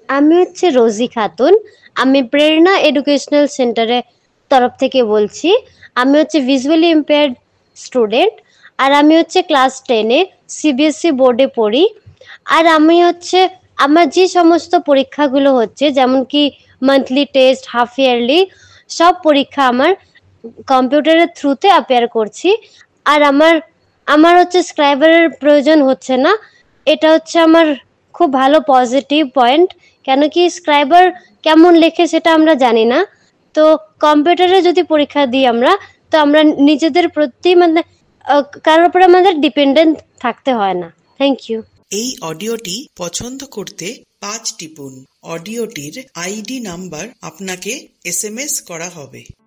আমি হচ্ছে রোজি খাতুন। আমি প্রেরণা এডুকেশনাল সেন্টারের তরফ থেকে বলছি। আমি হচ্ছে ভিজুয়ালি ইম্পেয়ার্ড স্টুডেন্ট। আর আমি হচ্ছে ক্লাস 10-এ সিবিএসসি বোর্ডে পড়ি। আর আমি হচ্ছে আমার যে সমস্ত পরীক্ষাগুলো হচ্ছে, যেমন কি মান্থলি টেস্ট, হাফ ইয়ারলি, সব পরীক্ষা আমার কম্পিউটারের থ্রুতে অ্যাপিয়ার করছি। আর আমার আমার হচ্ছে স্ক্রাইবারের প্রয়োজন হচ্ছে না। এটা হচ্ছে আমার খুব ভালো পজিটিভ পয়েন্ট। কেন কি স্ক্রাইবার কেমন লেখে সেটা আমরা জানি না। তো কম্পিউটারে যদি পরীক্ষা দিই আমরা, তো আমরা নিজেদের প্রতি মানে কারোর উপরে আমাদের ডিপেন্ডেন্ট থাকতে হয় না। Thank you. এই অডিওটি পছন্দ করতে 5 টিপুন। অডিওটির আইডি নাম্বার আপনাকে SMS করা হবে।